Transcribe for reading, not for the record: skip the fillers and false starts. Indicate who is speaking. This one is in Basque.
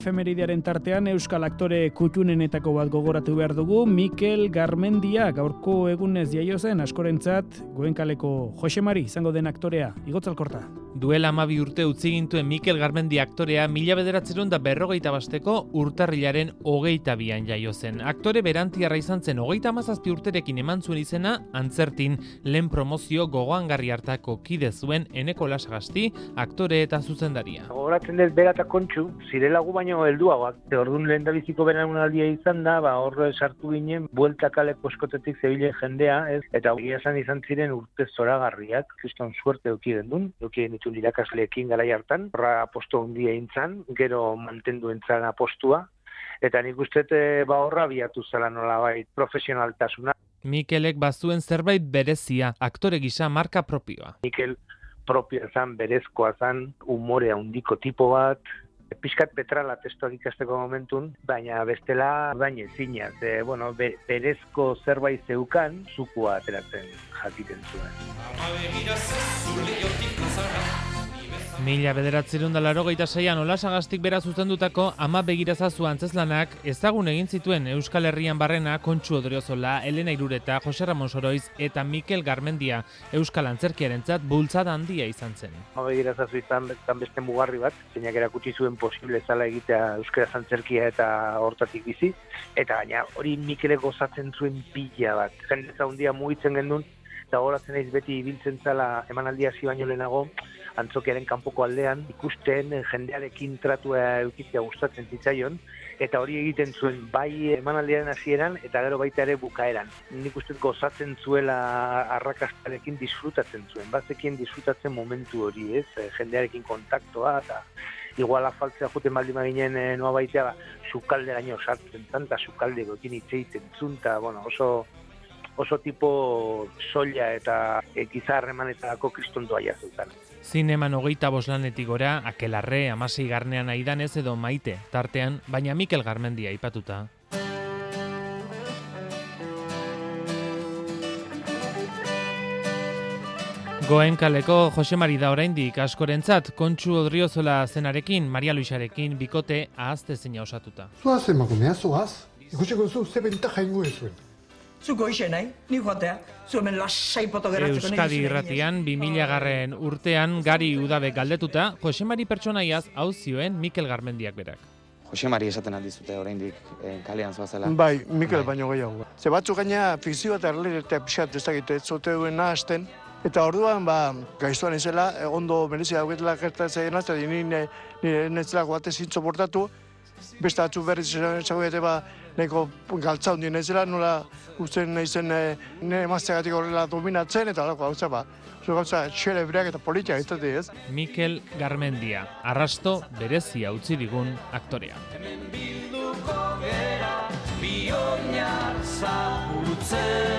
Speaker 1: Efemeridearen tartean euskal aktore kuttunenetako bat gogoratu behar dugu, Mikel Garmendia gaurko egunez jaio zen askorentzat Goenkaleko Jose Mari izango den aktorea. Igotzalkorta.
Speaker 2: Duela 12 urte utzi gintuen Mikel Garmendia aktorea 1995 urtarrilaren 22an jaio zen. Aktore berantiarra izan zen 37 urterekin eman zuen izena Antzertin, lehen promozio gogoangarri hartako kide zuen Eneko Lasagasti, aktore eta zuzendaria.
Speaker 3: Gogoratzen dut bera eta Kontxu, zirelagu baino helduagoak. Orduan lehendabiziko belaunaldia izan da, hor sartu ginen, buelta kaleko eskotetik zebilen jendea, ez? Eta egia izan ziren urte zoragarriak, kriston suerte eduki gendun, eduki genitun irakasleekin garai hartan, horra aposto handia intzan, gero mantendu entzan apostua, eta nik uste horra biatu zela nolabait profesionaltasuna.
Speaker 2: Mikelek bazuen zerbait berezia, aktore gisa marka propioa.
Speaker 3: Mikel propioa zan, berezkoa zan, umorea handiko tipo bat, pixkat petrala testuak ikasteko momentun, baina bestela baina ezinaz. Berezko zerbait zeukan, zukua ateratzen jakiten zuen.
Speaker 2: 1986an Olasagastik bera zuzendutako Ama begirazazu antzezlanak ezagun egin zituen Euskal Herrian barrena Kontxu Odriozola, Elena Irureta, Jose Ramon Soroiz eta Mikel Garmendia euskal antzerkiarentzat bultzada handia izan zen.
Speaker 3: Ama begirazazu izan beste mugarri bat, zeinak erakutsi zuen posible zala egitea euskaraz antzerkia eta hortatik bizi, eta gaina hori Mikelek gozatzen zuen pila bat. Jendetza handia mugitzen gendun, eta horatzen naiz beti ibiltzen zala emanaldia hasi baino lehenago, antzokiaren kanpoko aldean, ikusten jendearekin tratua eukitzea gustatzen zitzaion, eta hori egiten zuen bai emanaldiaren hasieran eta gero baita ere bukaeran. Nik uste gozatzen zuela arrakastarekin disfrutatzen zuen, bazekien disfrutatzen momentu hori, ez? Jendearekin kontaktoa, eta igual afaltzea joten baldin maginen noa baitea, sukalde gaino sartzen zan, eta sukaldekoekin hitz egiten zuen, eta oso tipo soila eta gizarremanetarako kristondoa jazutan.
Speaker 2: Zineman 25 lanetik gora, Akelarre, Amasei Garnean Aidanez edo Maite, tartean, baina Mikel Garmendia aipatuta. Goenkaleko Jose Mari da oraindik askorentzat, Kontxu Odriozola zenarekin, Maria Luisarekin, bikote ahaztezina osatuta.
Speaker 4: Zoaz emakumea, zoaz. Ikusiko zu, ze bentaja ingo ezuen.
Speaker 5: Zuko ise nahi, ni joatea, zuemen lasai poto geratzeko.
Speaker 2: Euskadi irratian 2000 urtean Gari Udabe galdetuta, Jose Mari pertsonaiaz hau zioen Mikel Garmendiak berak.
Speaker 6: Jose Mari esaten aldizute oraindik kalean zoazela.
Speaker 4: Bai, Mikel baino gehiago. Ze batzuk gaina fikzio eta erleretea pixat ez dakit ez zote duen nahazten, eta orduan gaiztuan izela, ondo merezi dauketela gertatzen azte, nire netzela guate zintzo portatu, beste atzu berriz esango neko galtza hundien ezela, nola usten naizen nire emazteagatik horrela dominatzen, eta horako gauza xelebreak eta politia egitati ez.
Speaker 2: Mikel Garmendia, arrasto berezia utzi digun aktorea. Hemen bilduko gera, bioinar zabutzen.